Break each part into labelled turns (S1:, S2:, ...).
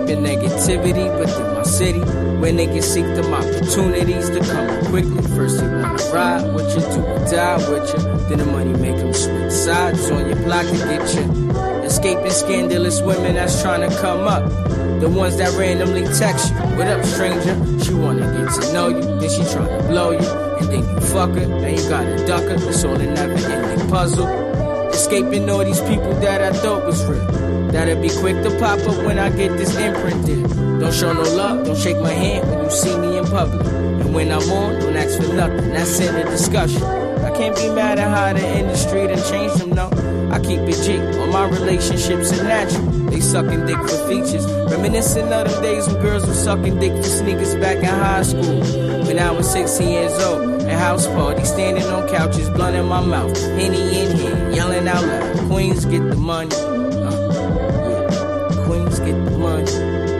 S1: escaping negativity within my city, where niggas seek them opportunities to come quickly. First they wanna ride with you, do or die with you, then the money make them switch sides on your block to get you. Escaping scandalous women that's trying to come up, the ones that randomly text you, what up stranger? She wanna get to know you, then she tryna blow you, and then you fuck her, then you gotta duck her. It's all a never-ending puzzle. Escaping all these people that I thought was real, that'll be quick to pop up when I get this imprint in. Don't show no love, don't shake my hand when you see me in public, and when I'm on, don't ask for nothing, that's in the discussion. I can't be mad at how the industry done changed them, no. I keep it G, all my relationships are natural. They sucking dick for features, reminiscent of them days when girls were sucking dick for sneakers back in high school. When I was 16 years old, at house parties, standing on couches, blunt in my mouth, Henny in here, yelling out loud, Queens get the money, yeah. Queens get the money,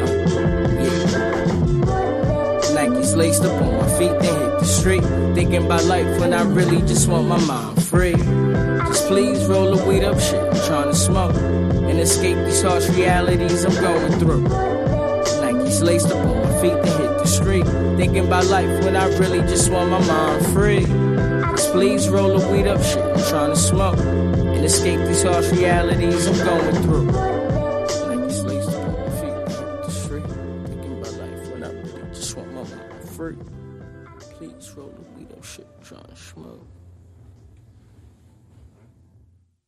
S1: yeah. Nikes laced up on my feet, then hit the street, thinking about life when I really just want my mind free. Just please roll the weed up shit, I'm trying to smoke and escape these harsh realities I'm going through. Nikes laced up on my feet, then hit the street, thinking about life when I really just want my mind free. Just please roll the weed up shit, I'm trying to smoke and escape these harsh realities I'm going through. Nikes laced up on my feet, then hit the street, thinking about life when I really just want my mind free. Please roll the weed up shit, I'm trying to smoke.